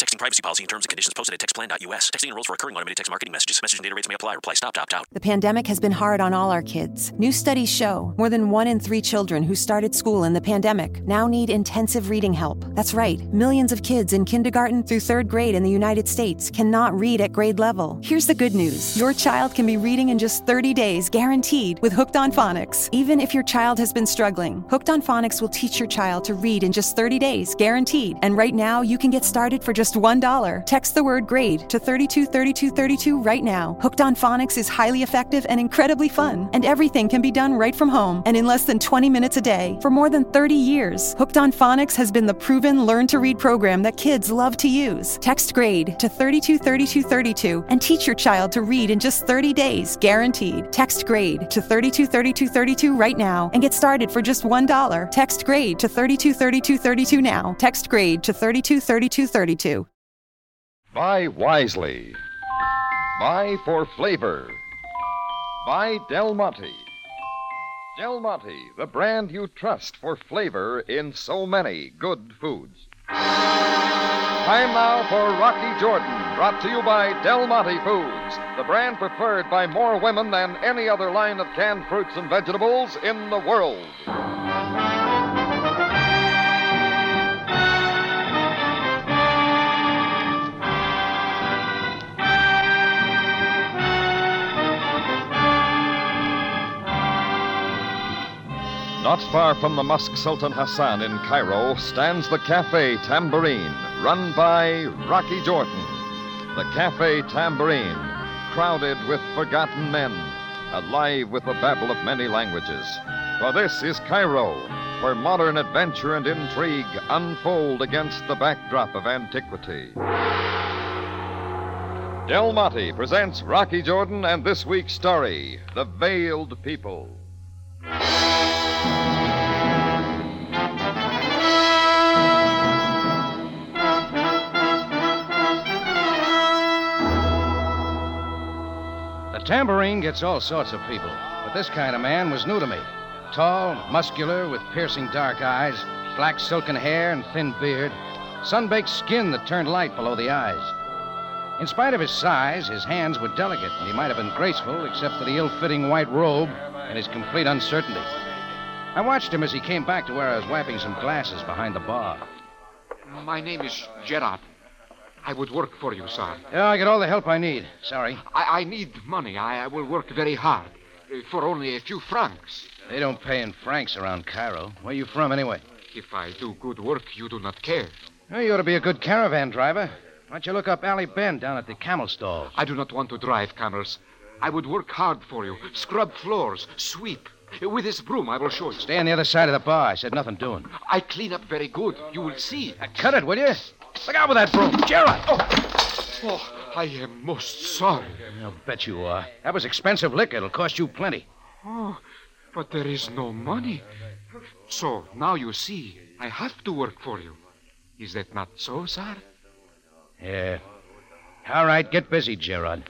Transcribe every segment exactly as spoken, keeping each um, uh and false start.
Texting privacy policy and terms and conditions posted at text plan dot U S. Texting enrolls for recurring automated text marketing messages. Message and data rates may apply. Reply stop, opt out. The pandemic has been hard on all our kids. New studies show more than one in three children who started school in the pandemic now need intensive reading help. That's right. Millions of kids in kindergarten through third grade in the United States cannot read at grade level. Here's the good news. Your child can be reading in just thirty days, guaranteed, with Hooked on Phonics. Even if your child has been struggling, Hooked on Phonics will teach your child to read in just thirty days, guaranteed. And right now, you can get started for just one dollar. Text the word GRADE to thirty-two thirty-two thirty-two right now. Hooked on Phonics is highly effective and incredibly fun. And everything can be done right from home and in less than twenty minutes a day. For more than thirty years, Hooked on Phonics has been the proven learn-to-read program that kids love to use. Text GRADE to thirty-two thirty-two thirty-two and teach your child to read in just thirty days, guaranteed. Text GRADE to thirty-two thirty-two thirty-two right now and get started for just one dollar. Text GRADE to thirty-two thirty-two thirty-two now. Text GRADE to thirty-two thirty-two thirty-two. Buy wisely. Buy for flavor. Buy Del Monte. Del Monte, the brand you trust for flavor in so many good foods. Time now for Rocky Jordan, brought to you by Del Monte Foods, the brand preferred by more women than any other line of canned fruits and vegetables in the world. Not far from the Mosque Sultan Hassan in Cairo stands the Cafe Tambourine, run by Rocky Jordan. The Cafe Tambourine, crowded with forgotten men, alive with the babble of many languages. For this is Cairo, where modern adventure and intrigue unfold against the backdrop of antiquity. Del Monte presents Rocky Jordan and this week's story, The Veiled People. The Tambourine gets all sorts of people, but this kind of man was new to me. Tall, muscular, with piercing dark eyes, black silken hair and thin beard, sun-baked skin that turned light below the eyes. In spite of his size, his hands were delicate, and he might have been graceful except for the ill-fitting white robe and his complete uncertainty. I watched him as he came back to where I was wiping some glasses behind the bar. My name is Gerard. I would work for you, sir. Yeah, I get all the help I need. Sorry. I, I need money. I, I will work very hard. Uh, for only a few francs. They don't pay in francs around Cairo. Where are you from, anyway? If I do good work, you do not care. Well, you ought to be a good caravan driver. Why don't you look up Ali Ben down at the camel stalls? I do not want to drive camels. I would work hard for you. Scrub floors, sweep. With this broom, I will show you. Stay on the other side of the bar. I said nothing doing. I clean up very good. You will see. Now, cut it, will you? Look out with that broom. Gerard! Oh, oh I am most sorry. I'll bet you are. That was expensive liquor. It'll cost you plenty. Oh, but there is no money. So, now you see, I have to work for you. Is that not so, sir? Yeah. All right, get busy, Gerard.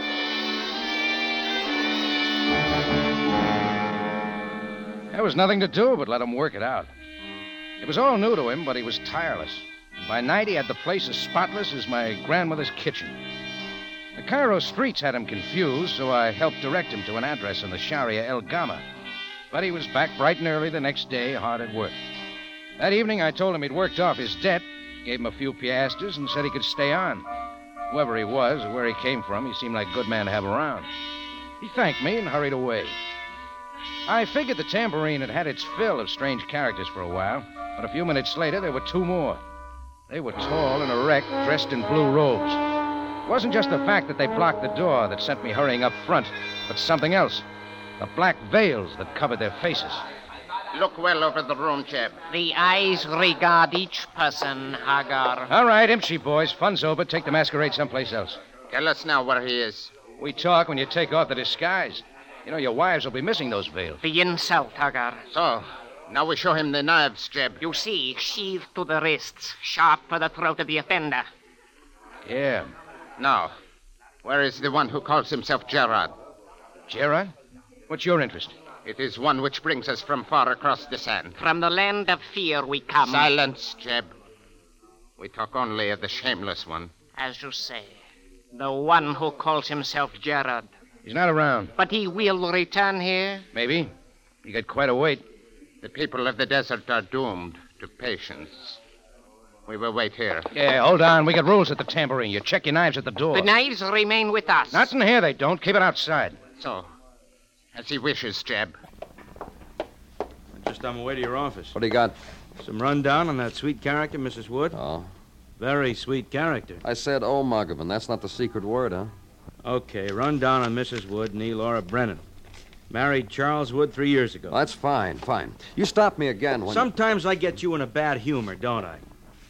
There was nothing to do but let him work it out. It was all new to him, but he was tireless. And by night, he had the place as spotless as my grandmother's kitchen. The Cairo streets had him confused, so I helped direct him to an address in the Sharia El Gama. But he was back bright and early the next day, hard at work. That evening, I told him he'd worked off his debt, gave him a few piastres, and said he could stay on. Whoever he was or where he came from, he seemed like a good man to have around. He thanked me and hurried away. I figured the Tambourine had had its fill of strange characters for a while, but a few minutes later, there were two more. They were tall and erect, dressed in blue robes. It wasn't just the fact that they blocked the door that sent me hurrying up front, but something else. The black veils that covered their faces. Look well over the room, Jeb. The eyes regard each person, Hagar. All right, empty, boys. Fun's over. Take the masquerade someplace else. Tell us now where he is. We talk when you take off the disguise. You know, your wives will be missing those veils. The insult, Hagar. So, now we show him the knives, Jeb. You see, sheathed to the wrists, sharp for the throat of the offender. Yeah. Now, where is the one who calls himself Gerard? Gerard? What's your interest? It is one which brings us from far across the sand. From the land of fear we come. Silence, Jeb. We talk only of the shameless one. As you say, the one who calls himself Gerard. He's not around. But he will return here? Maybe. He got quite a wait. The people of the desert are doomed to patience. We will wait here. Yeah, hold on. We got rules at the tambourine. You check your knives at the door. The knives remain with us. Not in here, they don't. Keep it outside. So, as he wishes, Jeb. Just on my way to your office. What do you got? Some rundown on that sweet character, Missus Wood. Oh. Very sweet character. I said, oh, Muggavan. That's not the secret word, huh? Okay, rundown on Missus Wood, nee Laura Brennan. Married Charles Wood three years ago. That's fine, fine. You stop me again when... Sometimes I get you in a bad humor, don't I?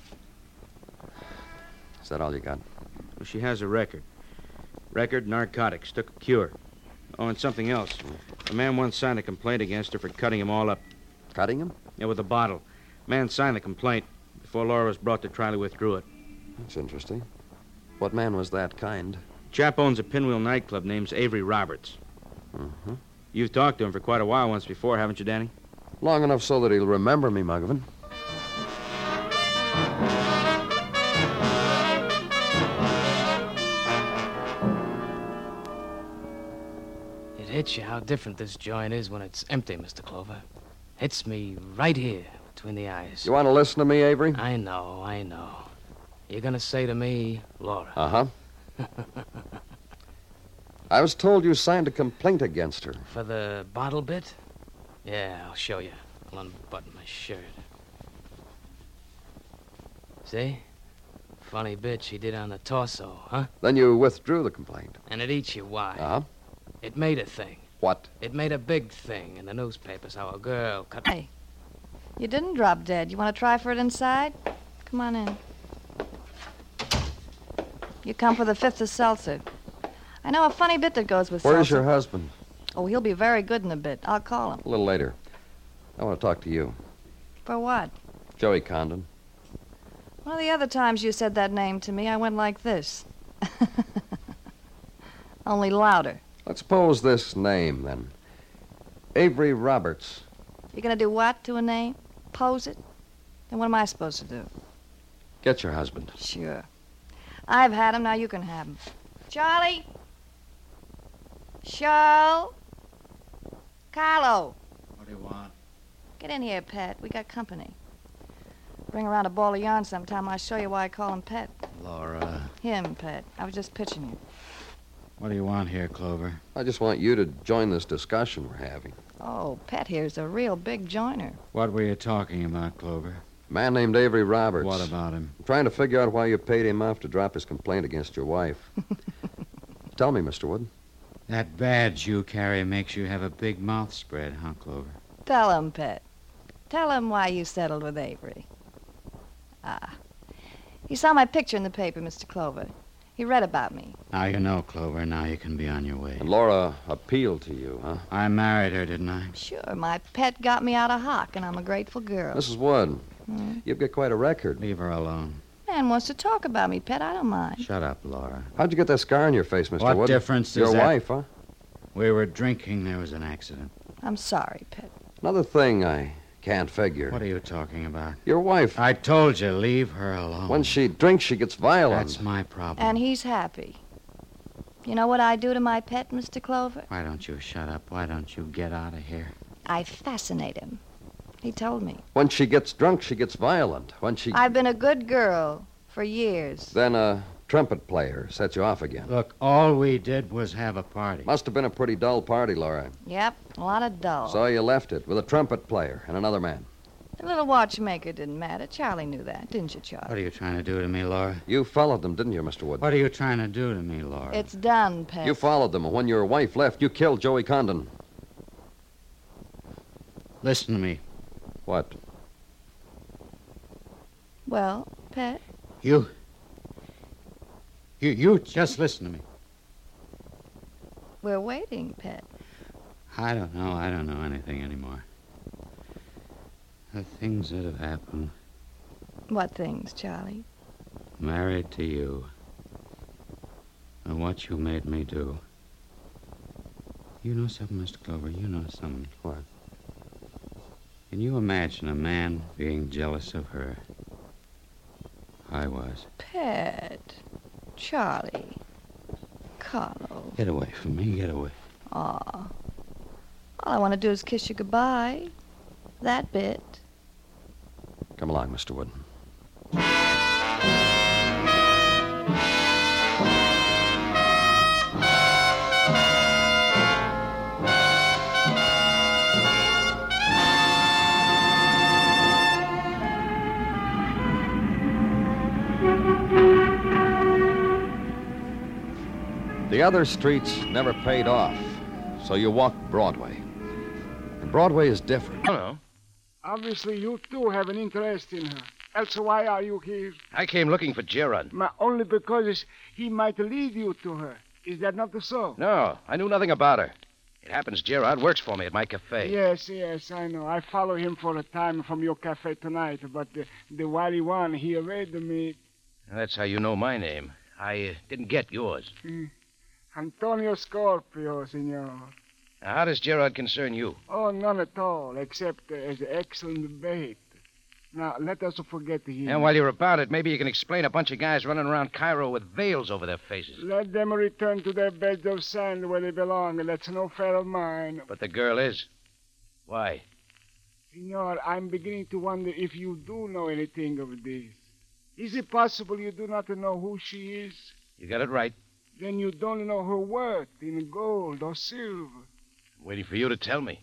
Is that all you got? Well, she has a record. Record, narcotics, took a cure. Oh, and something else. A man once signed a complaint against her for cutting him all up. Cutting him? Yeah, with a bottle. Man signed the complaint. Before Laura was brought to trial, he withdrew it. That's interesting. What man was that kind? Chap owns a Pinwheel nightclub named Avery Roberts. Mm-hmm. You've talked to him for quite a while once before, haven't you, Danny? Long enough so that he'll remember me, Muggavan. It hits you how different this joint is when it's empty, Mister Clover. Hits me right here between the eyes. You want to listen to me, Avery? I know, I know. You're going to say to me, Laura. Uh-huh. I was told you signed a complaint against her. For the bottle bit? Yeah, I'll show you. I'll unbutton my shirt. See? Funny bit she did on the torso, huh? Then you withdrew the complaint. And it eats you why? Uh-huh. It made a thing. What? It made a big thing in the newspapers how a girl cut... Hey, you didn't drop dead. You want to try for it inside? Come on in. You come for the fifth of seltzer. I know a funny bit that goes with Where's seltzer. your husband? Oh, he'll be very good in a bit. I'll call him. A little later. I want to talk to you. For what? Joey Condon. One of the other times you said that name to me, I went like this. Only louder. Let's pose this name, then. Avery Roberts. You're going to do what to a name? Pose it? Then what am I supposed to do? Get your husband. Sure. I've had him, now you can have him. Charlie? Charles? Carlo? What do you want? Get in here, Pet. We got company. Bring around a ball of yarn sometime. I'll show you why I call him Pet. Laura. Him, Pet. I was just pitching you. What do you want here, Clover? I just want you to join this discussion we're having. Oh, Pet here's a real big joiner. What were you talking about, Clover? A man named Avery Roberts. What about him? I'm trying to figure out why you paid him off to drop his complaint against your wife. Tell me, Mister Wood. That badge you carry makes you have a big mouth spread, huh, Clover? Tell him, Pet. Tell him why you settled with Avery. Ah. He saw my picture in the paper, Mister Clover. He read about me. Now you know, Clover. Now you can be on your way. And Laura appealed to you, huh? I married her, didn't I? Sure. My pet got me out of hock, and I'm a grateful girl. Missus Wood, Hmm? you've got quite a record. Leave her alone. Man wants to talk about me, Pet. I don't mind. Shut up, Laura. How'd you get that scar on your face, Mister What Wood? difference does Your that- wife, huh? We were drinking. There was an accident. I'm sorry, Pet. Another thing I can't figure. What are you talking about? Your wife. I told you, leave her alone. When she drinks, she gets violent. That's my problem. And he's happy. You know what I do to my pet, Mister Clover? Why don't you shut up? Why don't you get out of here? I fascinate him. He told me. When she gets drunk, she gets violent. When she... I've been a good girl for years. Then a trumpet player sets you off again. Look, all we did was have a party. Must have been a pretty dull party, Laura. Yep, a lot of dull. So you left it with a trumpet player and another man. The little watchmaker didn't matter. Charlie knew that, didn't you, Charlie? What are you trying to do to me, Laura? You followed them, didn't you, Mister Wood? What are you trying to do to me, Laura? It's done, Pet. You followed them, and when your wife left, you killed Joey Condon. Listen to me. What? Well, Pet? You... You, you just listen to me. We're waiting, Pet. I don't know. I don't know anything anymore. The things that have happened. What things, Charlie? Married to you. And what you made me do. You know something, Mister Clover? You know something. What? Can you imagine a man being jealous of her? I was. Pet. Charlie. Carlo. Get away from me. Get away. Aw. All I want to do is kiss you goodbye. That bit. Come along, Mister Wood. The other streets never paid off, so you walked Broadway. And Broadway is different. Hello. Obviously, you too have an interest in her. Else, why are you here? I came looking for Gerard. Ma, only because he might lead you to her. Is that not so? No, I knew nothing about her. It happens Gerard works for me at my cafe. Yes, yes, I know. I follow him for a time from your cafe tonight, but the, the wily one, he evaded me. That's how you know my name. I uh, didn't get yours. Hmm. Antonio Scorpio, senor. Now, how does Gerard concern you? Oh, none at all, except uh, as excellent bait. Now, let us forget him. And while you're about it, maybe you can explain a bunch of guys running around Cairo with veils over their faces. Let them return to their beds of sand where they belong. That's no affair of mine. But the girl is. Why? Senor, I'm beginning to wonder if you do know anything of this. Is it possible you do not know who she is? You got it right. Then you don't know her worth in gold or silver. I'm waiting for you to tell me.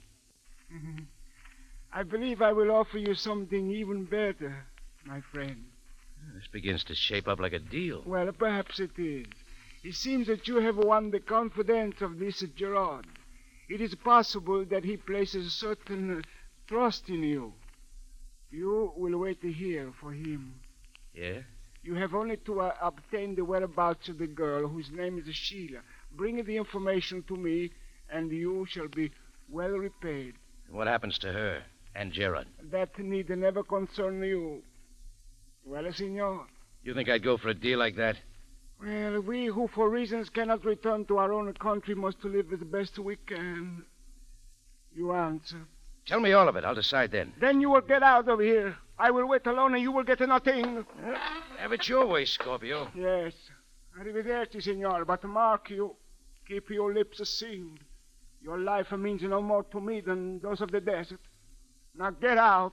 I believe I will offer you something even better, my friend. This begins to shape up like a deal. Well, perhaps it is. It seems that you have won the confidence of this Gerard. It is possible that he places certain trust in you. You will wait here for him. Yeah? You have only to uh, obtain the whereabouts of the girl whose name is Sheila. Bring the information to me, and you shall be well repaid. What happens to her and Gerard? That need never concern you. Well, senor? You think I'd go for a deal like that? Well, we who for reasons cannot return to our own country must live as best we can. You answer. Tell me all of it. I'll decide then. Then you will get out of here. I will wait alone and you will get nothing. Have it your way, Scorpio. Yes. Arrivederci, signor. But mark you, keep your lips sealed. Your life means no more to me than those of the desert. Now get out.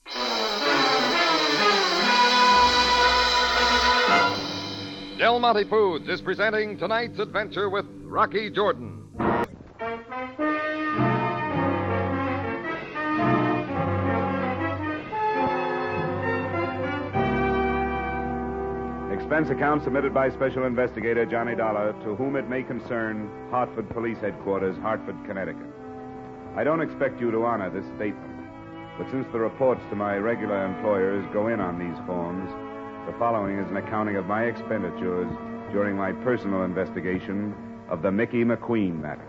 Del Monte Foods is presenting tonight's adventure with Rocky Jordan. Expense account submitted by Special Investigator Johnny Dollar, to whom it may concern, Hartford Police Headquarters, Hartford, Connecticut. I don't expect you to honor this statement, but since the reports to my regular employers go in on these forms, the following is an accounting of my expenditures during my personal investigation of the Mickey McQueen matter.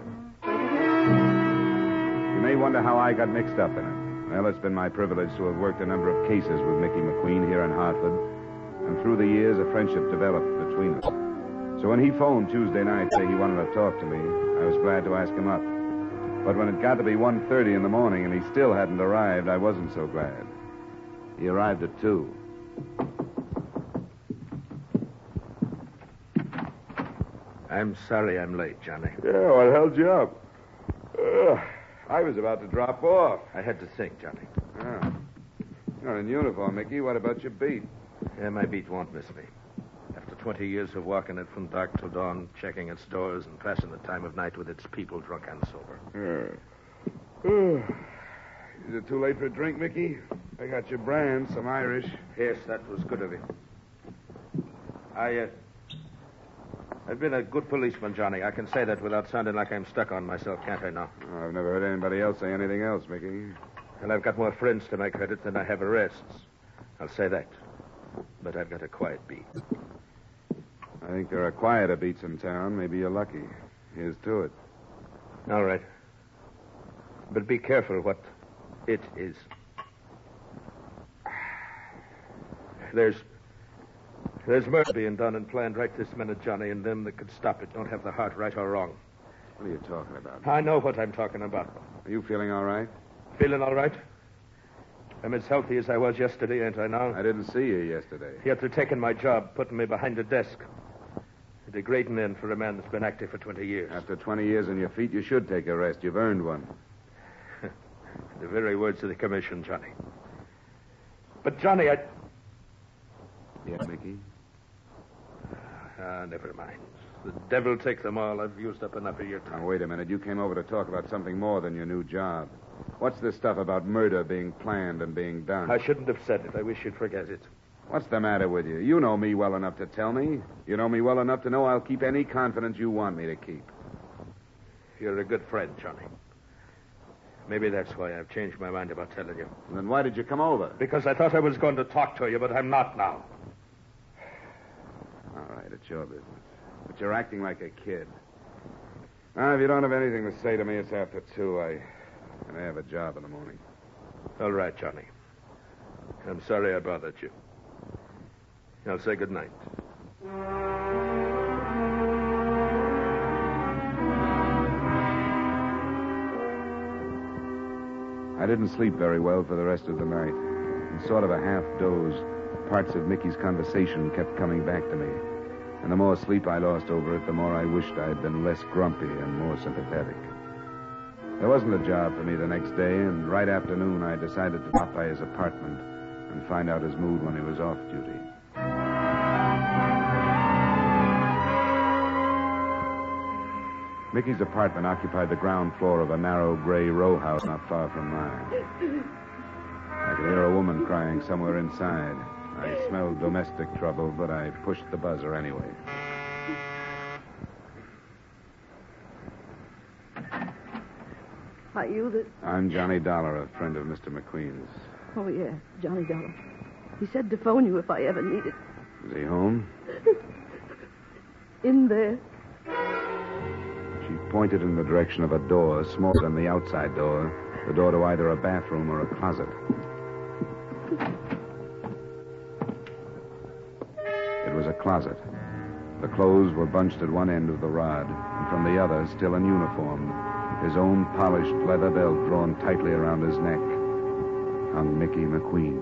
You may wonder how I got mixed up in it. Well, it's been my privilege to have worked a number of cases with Mickey McQueen here in Hartford, and through the years, a friendship developed between us. So when he phoned Tuesday night saying he wanted to talk to me, I was glad to ask him up. But when it got to be one thirty in the morning and he still hadn't arrived, I wasn't so glad. He arrived at two. I'm sorry I'm late, Johnny. Yeah, what held you up? Uh, I was about to drop off. I had to think, Johnny. Ah. You're in uniform, Mickey. What about your beat? Yeah, my beat won't miss me. After twenty years of walking it from dark till dawn, checking its doors and passing the time of night with its people, drunk and sober. Yeah. Uh, is it too late for a drink, Mickey? I got your brand, some Irish. Yes, that was good of you. I, uh... I've been a good policeman, Johnny. I can say that without sounding like I'm stuck on myself, can't I now? Oh, I've never heard anybody else say anything else, Mickey. And I've got more friends to my credit than I have arrests. I'll say that. But I've got a quiet beat. I think there are quieter beats in town. Maybe you're lucky. Here's to it. All right. But be careful what it is. There's... There's murder being done and planned right this minute, Johnny, and them that could stop it don't have the heart, right or wrong. What are you talking about? I know what I'm talking about. Are you feeling all right? Feeling all right? I'm as healthy as I was yesterday, ain't I now? I didn't see you yesterday. Yet they're taking my job, putting me behind a desk. A degrading end for a man that's been active for twenty years. After twenty years on your feet, you should take a rest. You've earned one. The very words of the commission, Johnny. But, Johnny, I... Yeah, Mickey? Ah, never mind. The devil take them all. I've used up enough of your time. Now, wait a minute. You came over to talk about something more than your new job. What's this stuff about murder being planned and being done? I shouldn't have said it. I wish you'd forget it. What's the matter with you? You know me well enough to tell me. You know me well enough to know I'll keep any confidence you want me to keep. You're a good friend, Johnny. Maybe that's why I've changed my mind about telling you. Then why did you come over? Because I thought I was going to talk to you, but I'm not now. All right, it's your business. But you're acting like a kid. Now, if you don't have anything to say to me, it's after two. I, I have a job in the morning. All right, Johnny. I'm sorry I bothered you. I'll say good night. I didn't sleep very well for the rest of the night. In sort of a half doze, parts of Mickey's conversation kept coming back to me. And the more sleep I lost over it, the more I wished I had been less grumpy and more sympathetic. There wasn't a job for me the next day, and right after noon I decided to stop by his apartment and find out his mood when he was off duty. Mickey's apartment occupied the ground floor of a narrow gray row house not far from mine. I could hear a woman crying somewhere inside. I smelled domestic trouble, but I pushed the buzzer anyway. Are you the... I'm Johnny Dollar, a friend of Mister McQueen's. Oh, yeah, Johnny Dollar. He said to phone you if I ever needed. Is he home? In there. She pointed in the direction of a door, smaller than the outside door, the door to either a bathroom or a closet. It was a closet. The clothes were bunched at one end of the rod, and from the other, still in uniform, his own polished leather belt drawn tightly around his neck, hung Mickey McQueen.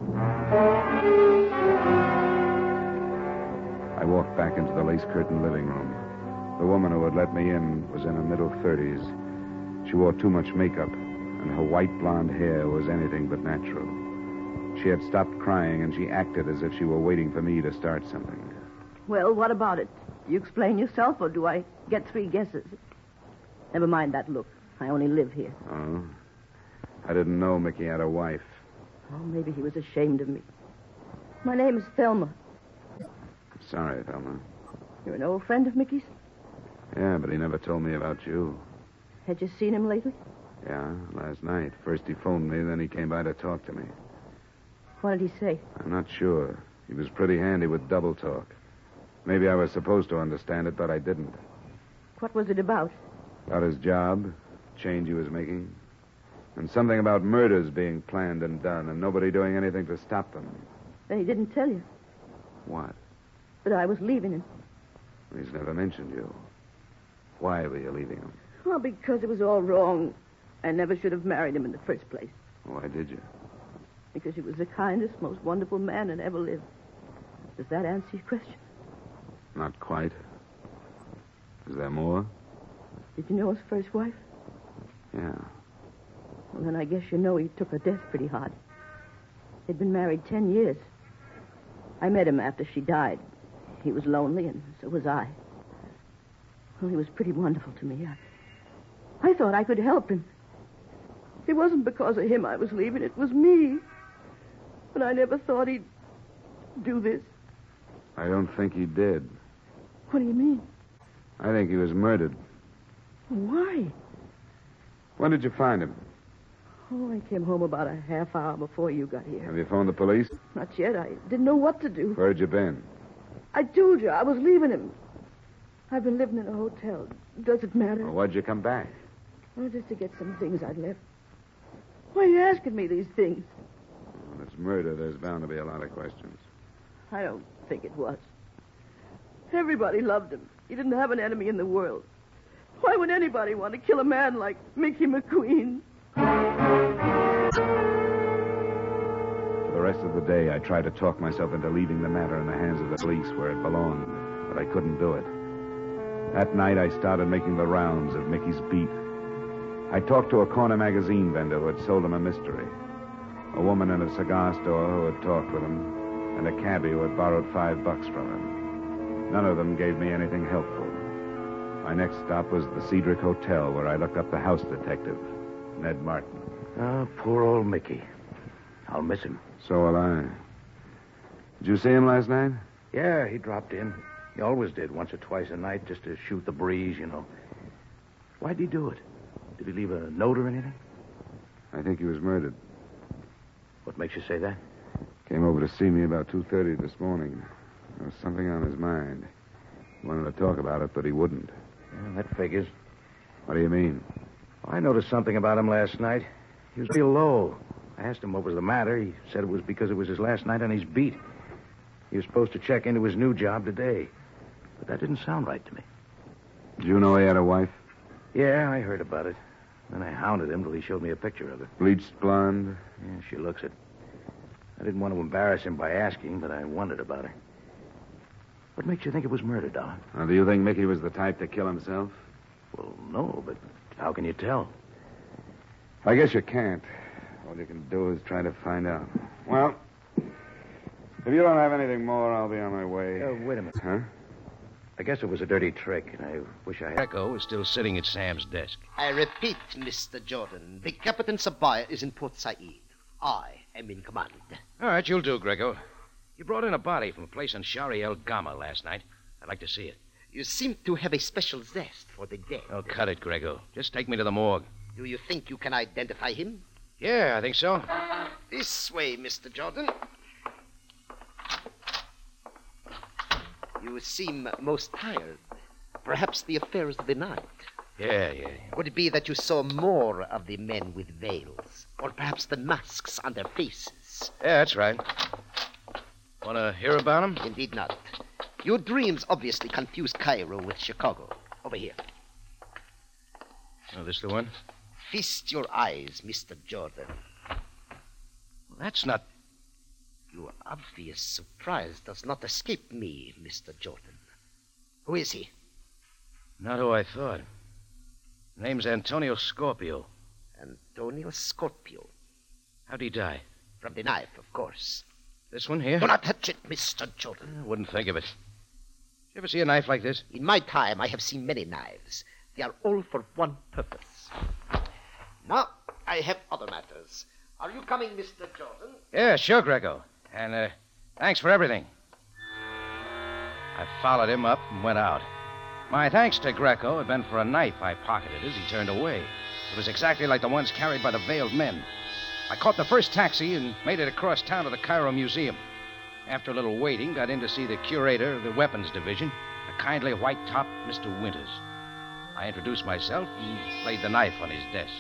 I walked back into the lace-curtained living room. The woman who had let me in was in her middle thirties. She wore too much makeup, and her white blonde hair was anything but natural. She had stopped crying, and she acted as if she were waiting for me to start something. Well, what about it? Do you explain yourself, or do I get three guesses? Never mind that look. I only live here. Oh? I didn't know Mickey had a wife. Oh, maybe he was ashamed of me. My name is Thelma. Sorry, Thelma. You're an old friend of Mickey's? Yeah, but he never told me about you. Had you seen him lately? Yeah, last night. First he phoned me, then he came by to talk to me. What did he say? I'm not sure. He was pretty handy with double talk. Maybe I was supposed to understand it, but I didn't. What was it about? About his job, change he was making, and something about murders being planned and done, and nobody doing anything to stop them. Then he didn't tell you What? that I was leaving him. He's never mentioned you. Why were you leaving him? Well, because it was all wrong. I never should have married him in the first place. Why did you? Because he was the kindest, most wonderful man that ever lived. Does that answer your question? Not quite. Is there more? Did you know his first wife? Yeah. Well, then I guess you know he took her death pretty hard. They'd been married ten years. I met him after she died. He was lonely, and so was I. Well, he was pretty wonderful to me. I, I thought I could help him. It wasn't because of him I was leaving. It was me. But I never thought he'd do this. I don't think he did. What do you mean? I think he was murdered. Why? When did you find him? Oh, I came home about a half hour before you got here. Have you phoned the police? Not yet. I didn't know what to do. Where'd you been? I told you I was leaving him. I've been living in a hotel. Does it matter? Well, why'd you come back? Oh, just to get some things I'd left. Why are you asking me these things? When it's murder, there's bound to be a lot of questions. I don't think it was. Everybody loved him. He didn't have an enemy in the world. Why would anybody want to kill a man like Mickey McQueen? rest of the day, I tried to talk myself into leaving the matter in the hands of the police where it belonged, but I couldn't do it. That night, I started making the rounds of Mickey's beat. I talked to a corner magazine vendor who had sold him a mystery, a woman in a cigar store who had talked with him, and a cabbie who had borrowed five bucks from him. None of them gave me anything helpful. My next stop was the Cedric Hotel, where I looked up the house detective, Ned Martin. Oh, poor old Mickey. I'll miss him. So will I. Did you see him last night? Yeah, he dropped in. He always did, once or twice a night, just to shoot the breeze, you know. Why'd he do it? Did he leave a note or anything? I think he was murdered. What makes you say that? Came over to see me about two thirty this morning. There was something on his mind. He wanted to talk about it, but he wouldn't. Yeah, that figures. What do you mean? I noticed something about him last night. He was real low. I asked him what was the matter. He said it was because it was his last night on his beat. He was supposed to check into his new job today. But that didn't sound right to me. Did you know he had a wife? Yeah, I heard about it. Then I hounded him till he showed me a picture of her. Bleached blonde? Yeah, she looks it. I didn't want to embarrass him by asking, but I wondered about her. What makes you think it was murder, Dollar? Now, do you think Mickey was the type to kill himself? Well, no, but how can you tell? I guess you can't. All you can do is try to find out. Well, if you don't have anything more, I'll be on my way. Uh, wait a minute. Huh? I guess it was a dirty trick, and I wish I had... Greco was still sitting at Sam's desk. I repeat, Mister Jordan, the Captain Sabaya is in Port Said. I am in command. All right, you'll do, Greco. You brought in a body from a place on Shari El Gama last night. I'd like to see it. You seem to have a special zest for the dead. Oh, cut it, Greco. Just take me to the morgue. Do you think you can identify him? Yeah, I think so. This way, Mister Jordan. You seem most tired. Perhaps the affairs of the night. Yeah, yeah. Would it be that you saw more of the men with veils? Or perhaps the masks on their faces? Yeah, that's right. Want to hear about them? Indeed not. Your dreams obviously confused Cairo with Chicago. Over here. Oh, this the one? Feast your eyes, Mister Jordan. Well, that's not... Your obvious surprise does not escape me, Mister Jordan. Who is he? Not who I thought. Name's Antonio Scorpio. Antonio Scorpio. How'd he die? From the knife, of course. This one here? Do not touch it, Mister Jordan. I wouldn't think of it. You ever see a knife like this? In my time, I have seen many knives. They are all for one purpose. Now, I have other matters. Are you coming, Mister Jordan? Yeah, sure, Greco. And, uh, thanks for everything. I followed him up and went out. My thanks to Greco had been for a knife I pocketed as he turned away. It was exactly like the ones carried by the veiled men. I caught the first taxi and made it across town to the Cairo Museum. After a little waiting, got in to see the curator of the weapons division, a kindly white-topped Mister Winters. I introduced myself and laid the knife on his desk.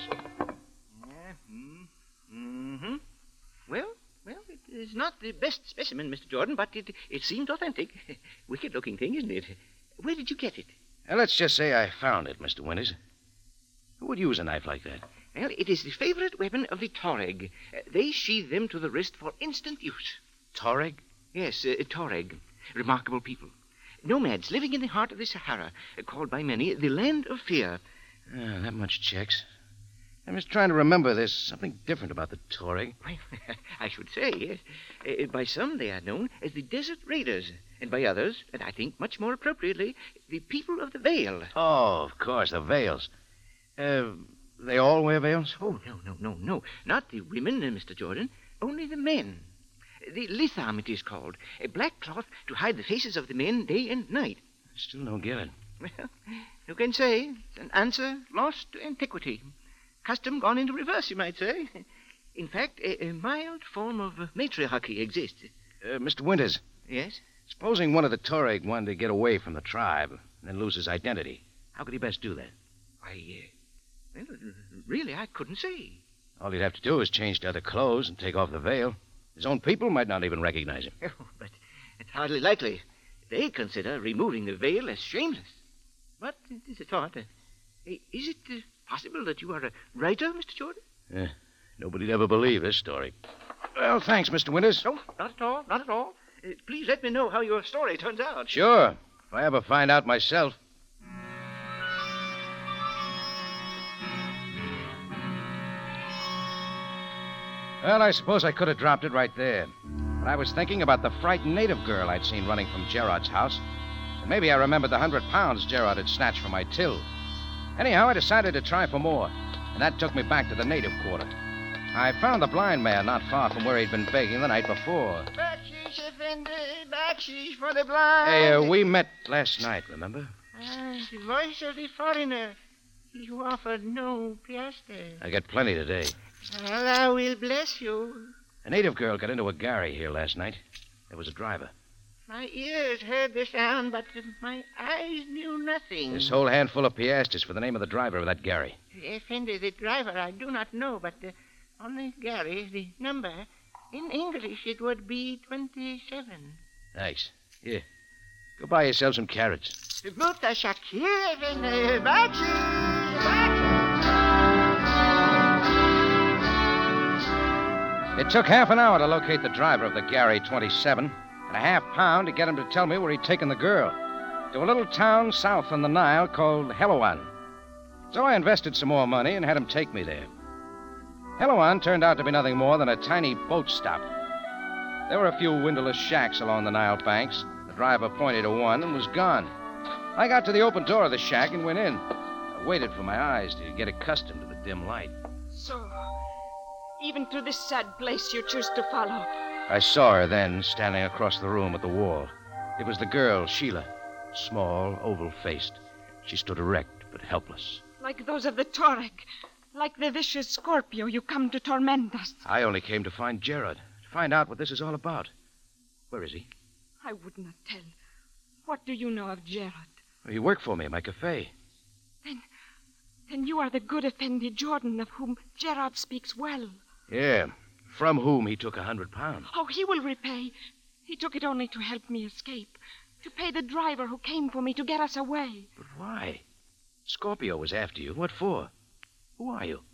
Mm-hmm. Well, well, it is not the best specimen, Mister Jordan, but it, it seems authentic. Wicked-looking thing, isn't it? Where did you get it? Now, let's just say I found it, Mister Winters. Who would use a knife like that? Well, it is the favorite weapon of the Tuareg. Uh, they sheathe them to the wrist for instant use. Tuareg? Yes, uh, Tuareg. Remarkable people. Nomads living in the heart of the Sahara, uh, called by many the land of fear. Ah, that much checks. I'm just trying to remember there's something different about the Tuareg. Well, I should say, yes. Uh, by some, they are known as the Desert Raiders, and by others, and I think much more appropriately, the people of the Veil. Oh, of course, the veils. Uh, they all wear veils? Oh, no, no, no, no. Not the women, uh, Mister Jordan. Only the men. The litham, it is called. A black cloth to hide the faces of the men day and night. I still don't get it. Well, you can say it's an answer lost to antiquity. Custom gone into reverse, you might say. In fact, a, a mild form of uh, matriarchy exists. Uh, Mister Winters. Yes? Supposing one of the Tuareg wanted to get away from the tribe and then lose his identity, how could he best do that? Why, uh, well, really, I couldn't say. All he'd have to do is change to other clothes and take off the veil. His own people might not even recognize him. Oh, but it's hardly likely. They consider removing the veil as shameless. But it is a thought. Uh, is it uh, possible that you are a writer, Mister Jordan? Eh, nobody'd ever believe this story. Well, thanks, Mister Winters. No, not at all, not at all. Uh, please let me know how your story turns out. Sure. If I ever find out myself. Well, I suppose I could have dropped it right there. But I was thinking about the frightened native girl I'd seen running from Gerard's house. And maybe I remembered the hundred pounds Gerard had snatched from my till. Anyhow, I decided to try for more. And that took me back to the native quarter. I found the blind man not far from where he'd been begging the night before. Backsheesh, Effendi, backsheesh for the blind. Hey, uh, we met last night, remember? Ah, the voice of the foreigner. He who offered no piastre. I got plenty today. Allah will bless you. A native girl got into a gharry here last night. There was a driver. My ears heard the sound, but my eyes knew nothing. This whole handful of piastres for the name of the driver of that gharry. Effendi, the driver, I do not know, but uh, on the gharry, the number, in English, it would be twenty-seven. Thanks. Here. Go buy yourself some carrots. Muta Shakir, Effendi, backsheesh, backsheesh. It took half an hour to locate the driver of the Gary twenty-seven, and a half pound to get him to tell me where he'd taken the girl, to a little town south on the Nile called Helouan. So I invested some more money and had him take me there. Helouan turned out to be nothing more than a tiny boat stop. There were a few windowless shacks along the Nile banks. The driver pointed to one and was gone. I got to the open door of the shack and went in. I waited for my eyes to get accustomed to the dim light. So, even to this sad place you choose to follow. I saw her then, standing across the room at the wall. It was the girl, Sheila. Small, oval-faced. She stood erect, but helpless. Like those of the Torek. Like the vicious Scorpio, you come to torment us. I only came to find Gerard, to find out what this is all about. Where is he? I would not tell. What do you know of Gerard? He worked for me at my cafe. Then, then you are the good Effendi Jordan of whom Gerard speaks well. Yeah, from whom he took a hundred pounds. Oh, he will repay. He took it only to help me escape. To pay the driver who came for me to get us away. But why? Scorpio was after you. What for? Who are you?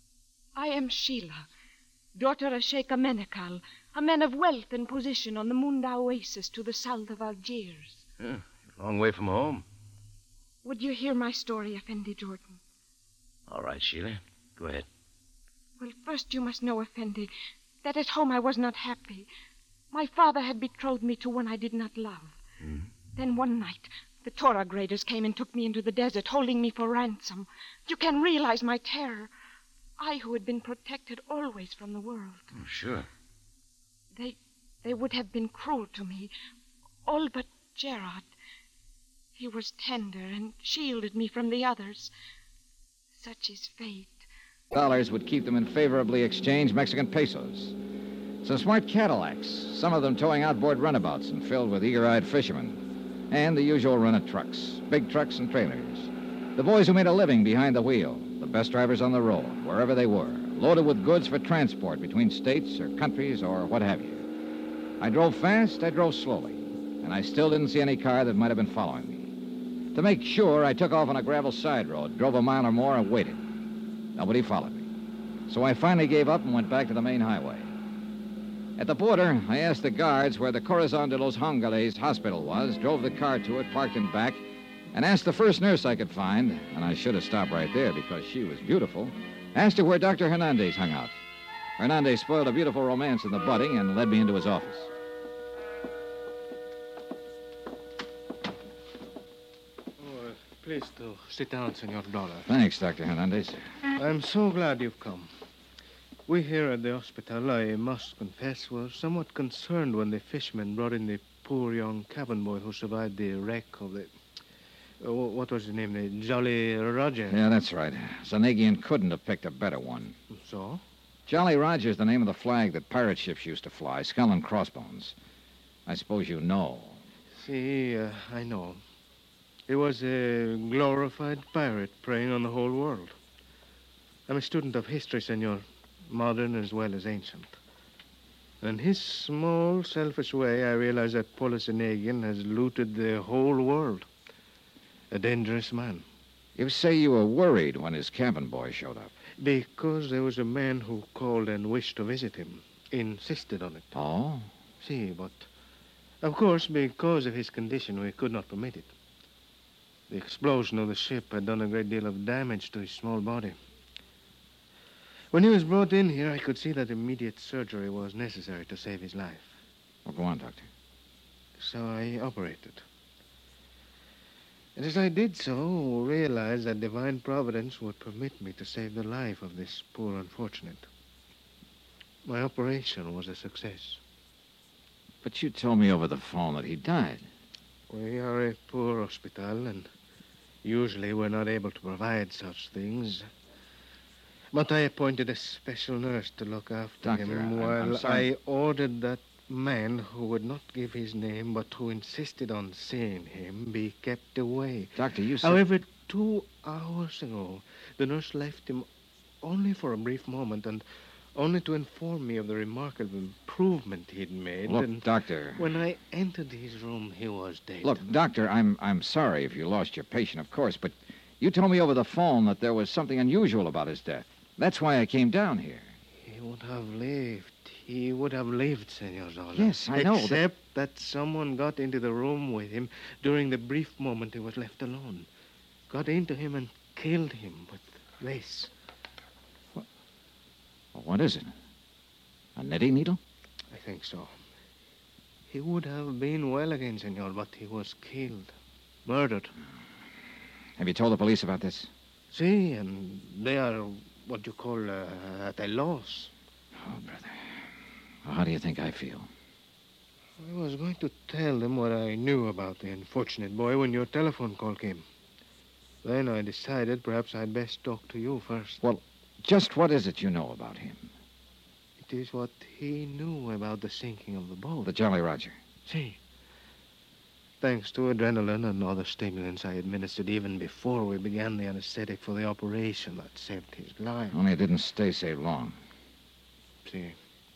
I am Sheila, daughter of Sheikh Amenekal, a man of wealth and position on the Munda Oasis to the south of Algiers. Huh, a long way from home. Would you hear my story, Effendi Jordan? All right, Sheila. Go ahead. Well, first you must know, Effendi, that at home I was not happy. My father had betrothed me to one I did not love. Mm. Then one night, the Torah graders came and took me into the desert, holding me for ransom. You can realize my terror. I, who had been protected always from the world. Oh, sure. They, they would have been cruel to me. All but Gerard. He was tender and shielded me from the others. Such is fate. Dollars would keep them in favorably exchanged Mexican pesos. Some smart Cadillacs, some of them towing outboard runabouts and filled with eager-eyed fishermen. And the usual run of trucks, big trucks and trailers. The boys who made a living behind the wheel, the best drivers on the road, wherever they were, loaded with goods for transport between states or countries or what have you. I drove fast, I drove slowly, and I still didn't see any car that might have been following me. To make sure, I took off on a gravel side road, drove a mile or more, and waited. Nobody followed me. So I finally gave up and went back to the main highway. At the border, I asked the guards where the Corazon de los Hongales hospital was, drove the car to it, parked in back, and asked the first nurse I could find, and I should have stopped right there because she was beautiful, asked her where Doctor Hernandez hung out. Hernandez spoiled a beautiful romance in the budding and led me into his office. Oh, please do sit down, Senor Dollar. Thanks, Doctor Hernandez. I'm so glad you've come. We here at the hospital, I must confess, were somewhat concerned when the fishermen brought in the poor young cabin boy who survived the wreck of the... Uh, what was his name? The Jolly Roger. Yeah, that's right. Zanegian couldn't have picked a better one. So? Jolly Roger's the name of the flag that pirate ships used to fly, skull and crossbones. I suppose you know. See, uh, I know. He was a glorified pirate preying on the whole world. I'm a student of history, senor, modern as well as ancient. In his small, selfish way, I realize that Polisanegian has looted the whole world. A dangerous man. You say you were worried when his cabin boy showed up. Because there was a man who called and wished to visit him. insisted on it. Oh? See, but of course, because of his condition, we could not permit it. The explosion of the ship had done a great deal of damage to his small body. When he was brought in here, I could see that immediate surgery was necessary to save his life. Well, go on, Doctor. So I operated. And as I did so, realized that divine providence would permit me to save the life of this poor unfortunate. My operation was a success. But you told me over the phone that he died. We are a poor hospital, and usually we're not able to provide such things. But I appointed a special nurse to look after Doctor, him I'm- while I'm sorry. I ordered that man who would not give his name but who insisted on seeing him be kept away. Doctor, you said... However, two hours ago, the nurse left him only for a brief moment and only to inform me of the remarkable improvement he'd made. Look, and Doctor... when I entered his room, he was dead. Look, Doctor, I'm I'm sorry if you lost your patient, of course, but you told me over the phone that there was something unusual about his death. That's why I came down here. He would have lived. He would have lived, Senor Zola. Yes, I know, but- Except that someone got into the room with him during the brief moment he was left alone. Got into him and killed him with this. Well, what is it? A knitting needle? I think so. He would have been well again, Senor, but he was killed. Murdered. Have you told the police about this? See, and they are what you call uh, at a loss. Oh, brother. Well, how do you think I feel? I was going to tell them what I knew about the unfortunate boy when your telephone call came. Then I decided perhaps I'd best talk to you first. Well, just what is it you know about him? It is what he knew about the sinking of the boat. The Jolly Roger. See. Thanks to adrenaline and other stimulants I administered even before we began the anesthetic for the operation that saved his life. Only it didn't stay saved long. See.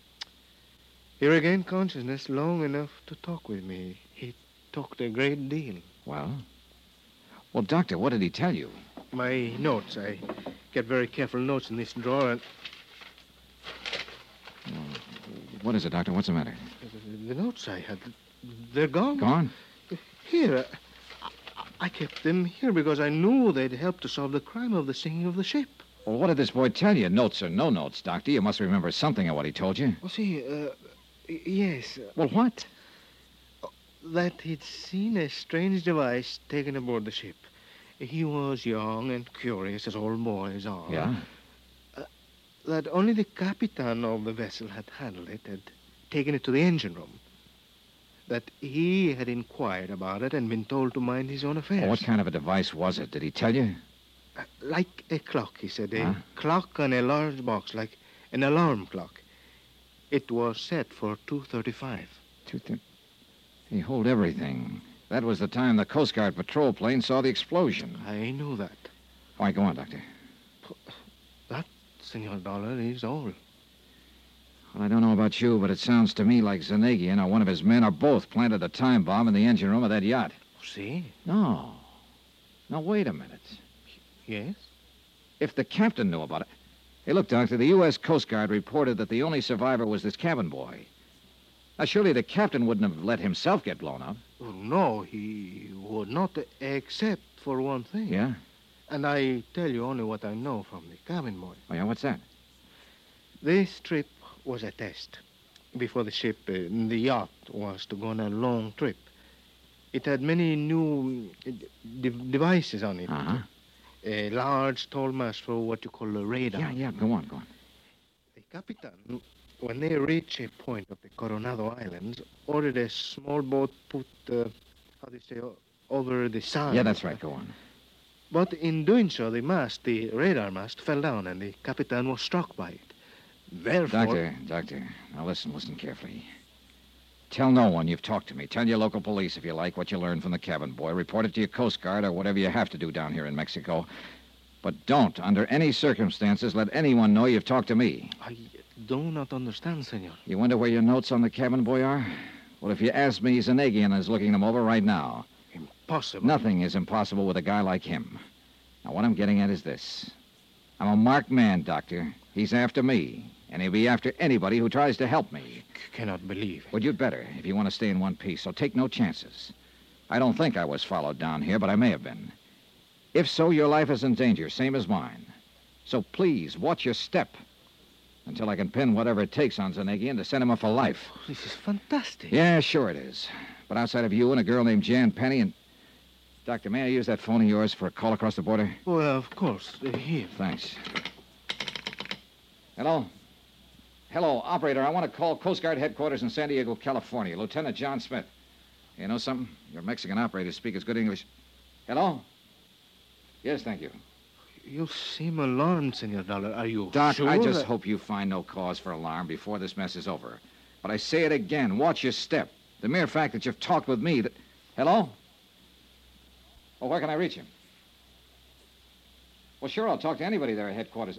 He regained consciousness long enough to talk with me. He talked a great deal. Well? Well, Doctor, what did he tell you? My notes. I kept very careful notes in this drawer, and What is it, Doctor? What's the matter? the notes I had, they're gone. Gone? Here. I, I kept them here because I knew they'd help to solve the crime of the sinking of the ship. Well, what did this boy tell you? Notes or no notes, Doctor? You must remember something of what he told you. Well, see, uh, y- yes. uh, Well, what? That he'd seen a strange device taken aboard the ship. He was young and curious, as all boys are. Yeah? Uh, that only the captain of the vessel had handled it, had taken it to the engine room. That he had inquired about it and been told to mind his own affairs. Well, what kind of a device was it? Did he tell you? Uh, like a clock, he said. A Huh? clock on a large box, like an alarm clock. It was set for two thirty-five. Two thirty. He hold everything. That was the time the Coast Guard patrol plane saw the explosion. I knew that. All right, go on, Doctor. That, Senor Dollar, is all. Well, I don't know about you, but it sounds to me like Zanegian or one of his men or both planted a time bomb in the engine room of that yacht. See? No. Now, wait a minute. Yes? If the captain knew about it... Hey, look, Doctor, the U S Coast Guard reported that the only survivor was this cabin boy. Now, surely the captain wouldn't have let himself get blown up. Oh, no, he would not, except for one thing. Yeah? And I tell you only what I know from the cabin boy. Oh, yeah, what's that? This trip was a test. Before the ship, uh, the yacht, was to go on a long trip. It had many new uh, de- devices on it. Uh-huh. A large, tall mast for what you call a radar. Yeah, yeah, go on, go on. The captain, when they reached a point of the Coronado Islands, ordered a small boat put, uh, how do you say, o- over the side. Yeah, that's right, go on. But in doing so, the mast, the radar mast, fell down, and the captain was struck by it. Therefore... Doctor, doctor, now listen, listen carefully. Tell no one you've talked to me. Tell your local police, if you like, what you learned from the cabin boy. Report it to your Coast Guard or whatever you have to do down here in Mexico. But don't, under any circumstances, let anyone know you've talked to me. I do not understand, senor. You wonder where your notes on the cabin boy are? Well, if you ask me, Zanegian is looking them over right now. Impossible. Nothing is impossible with a guy like him. Now, what I'm getting at is this. I'm a marked man, Doctor. He's after me. And he'll be after anybody who tries to help me. C- cannot believe. Well, you'd better, if you want to stay in one piece, so take no chances. I don't think I was followed down here, but I may have been. If so, your life is in danger, same as mine. So please, watch your step until I can pin whatever it takes on Zanegian to send him off for life. This is fantastic. Yeah, sure it is. But outside of you and a girl named Jan Penny and... Doctor, may I use that phone of yours for a call across the border? Well, of course. Uh, here. Thanks. Hello? Hello, operator. I want to call Coast Guard headquarters in San Diego, California. Lieutenant John Smith. You know something? Your Mexican operators speak as good English. Hello? Yes, thank you. You seem alarmed, Senor Dollar. Are you Doc, sure I just that- hope you find no cause for alarm before this mess is over. But I say it again. Watch your step. The mere fact that you've talked with me that... Hello? Well, where can I reach him? Well, sure, I'll talk to anybody there at headquarters.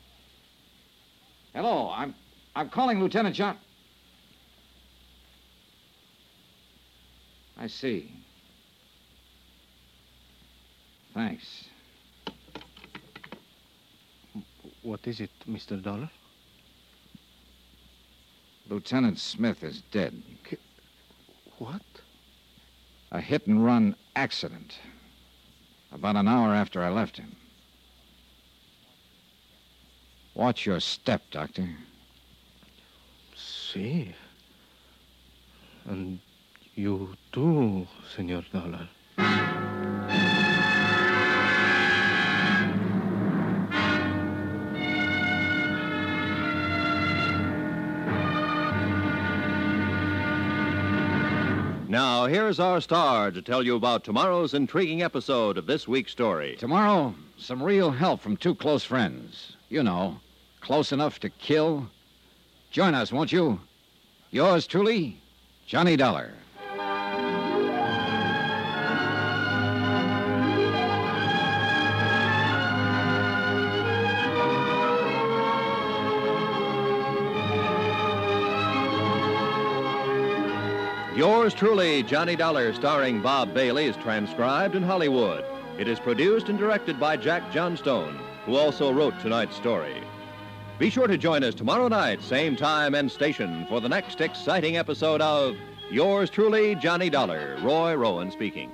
Hello, I'm... I'm calling Lieutenant John... I see. Thanks. What is it, Mister Dollar? Lieutenant Smith is dead. What? A hit-and-run accident. About an hour after I left him. Watch your step, Doctor. See. And you too, Senor Dollar. Now, here's our star to tell you about tomorrow's intriguing episode of this week's story. Tomorrow, some real help from two close friends. You know, close enough to kill. Join us, won't you? Yours truly, Johnny Dollar. Yours truly, Johnny Dollar, starring Bob Bailey, is transcribed in Hollywood. It is produced and directed by Jack Johnstone, who also wrote tonight's story. Be sure to join us tomorrow night, same time and station, for the next exciting episode of Yours truly, Johnny Dollar. Roy Rowan speaking.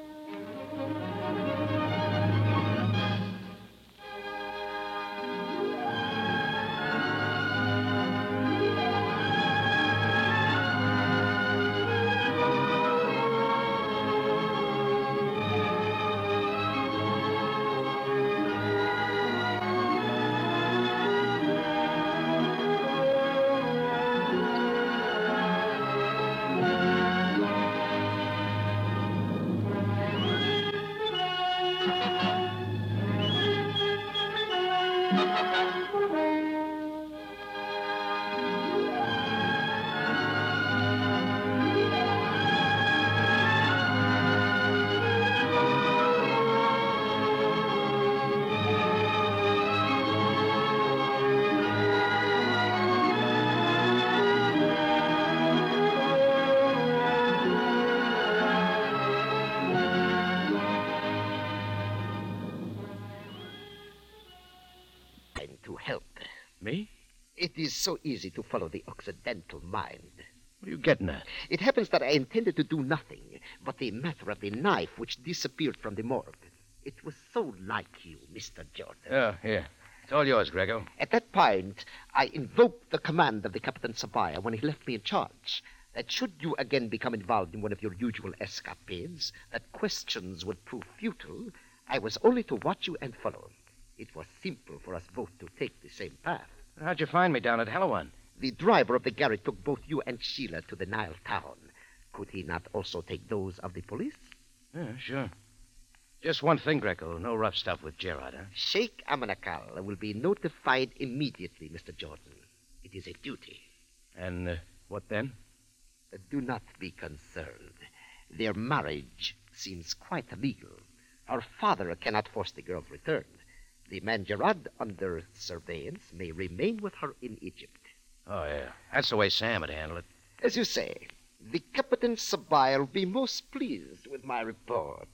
Me? It is so easy to follow the Occidental mind. What are you getting at? It happens that I intended to do nothing but the matter of the knife which disappeared from the morgue. It was so like you, Mister Jordan. Oh, here. It's all yours, Grego. At that point, I invoked the command of the Captain Sabaya when he left me in charge. That should you again become involved in one of your usual escapades, that questions would prove futile, I was only to watch you and follow. It was simple for us both to take the same path. How'd you find me down at Hellawan? The driver of the garage took both you and Sheila to the Nile town. Could he not also take those of the police? Yeah, sure. Just one thing, Greco. No rough stuff with Gerard, huh? Sheikh Amanakal will be notified immediately, Mister Jordan. It is a duty. And uh, what then? Uh, do not be concerned. Their marriage seems quite legal. Her father cannot force the girl's return. The man Gerard, under surveillance, may remain with her in Egypt. Oh, yeah. That's the way Sam would handle it. As you say, the Captain Sabaya will be most pleased with my report.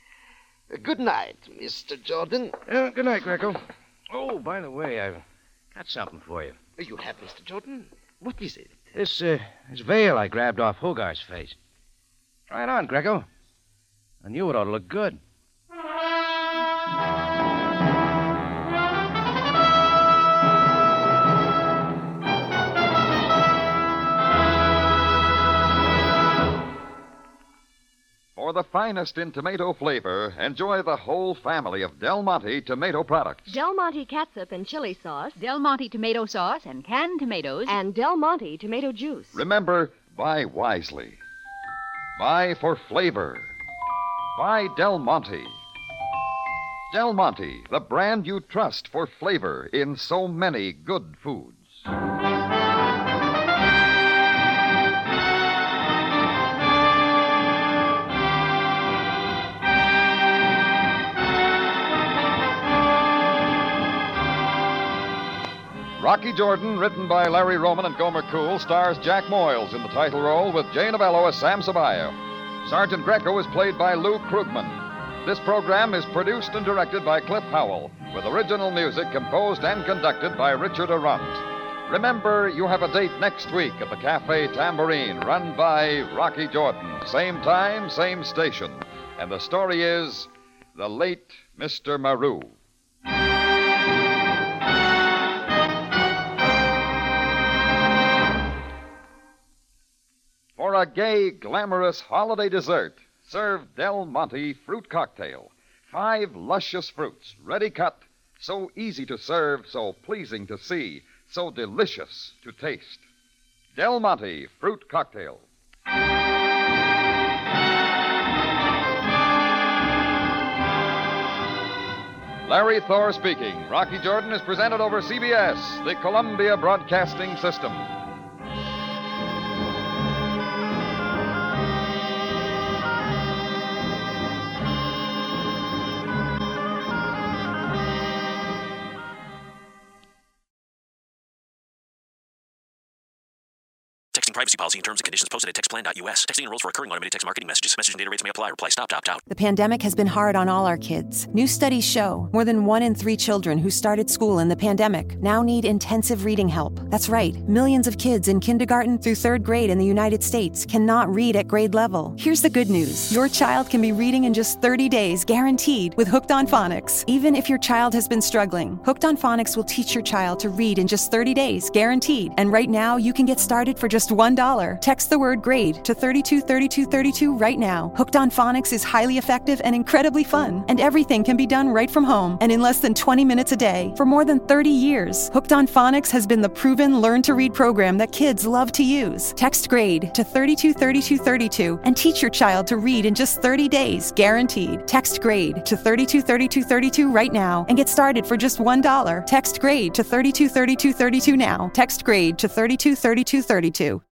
Uh, good night, Mister Jordan. Yeah, good night, Greco. Oh, by the way, I've got something for you. You have, Mister Jordan. What is it? This, uh, this veil I grabbed off Hogarth's face. Try it on, Greco. I knew it ought to look good. For the finest in tomato flavor, enjoy the whole family of Del Monte tomato products. Del Monte catsup and chili sauce, Del Monte tomato sauce and canned tomatoes, and Del Monte tomato juice. Remember, buy wisely. Buy for flavor. Buy Del Monte. Del Monte, the brand you trust for flavor in so many good foods. Rocky Jordan, written by Larry Roman and Gomer Cool, stars Jack Moyles in the title role with Jay Novello as Sam Sabaya. Sergeant Greco is played by Lou Krugman. This program is produced and directed by Cliff Howell, with original music composed and conducted by Richard Arant. Remember, you have a date next week at the Cafe Tambourine, run by Rocky Jordan. Same time, same station. And the story is The Late Mister Maru. For a gay, glamorous holiday dessert, serve Del Monte fruit cocktail. Five luscious fruits, ready cut, so easy to serve, so pleasing to see, so delicious to taste. Del Monte fruit cocktail. Larry Thor speaking. Rocky Jordan is presented over C B S, the Columbia Broadcasting System. Texting privacy policy and terms and conditions posted at textplan dot U S. Texting enrolls for recurring automated text marketing messages. Message and data rates may apply. Reply stop to opt out. The pandemic has been hard on all our kids. New studies show more than one in three children who started school in the pandemic now need intensive reading help. That's right. Millions of kids in kindergarten through third grade in the United States cannot read at grade level. Here's the good news. Your child can be reading in just thirty days, guaranteed, with Hooked on Phonics. Even if your child has been struggling, Hooked on Phonics will teach your child to read in just thirty days, guaranteed. And right now, you can get started for just one dollar. Text the word GRADE to thirty-two thirty-two thirty-two right now. Hooked on Phonics is highly effective and incredibly fun, and everything can be done right from home and in less than twenty minutes a day. For more than thirty years, Hooked on Phonics has been the proven learn-to-read program that kids love to use. Text GRADE to thirty-two thirty-two thirty-two and teach your child to read in just thirty days, guaranteed. Text GRADE to thirty-two thirty-two thirty-two right now and get started for just one dollar. Text GRADE to thirty-two thirty-two thirty-two now. Text GRADE to thirty-two thirty-two thirty-two.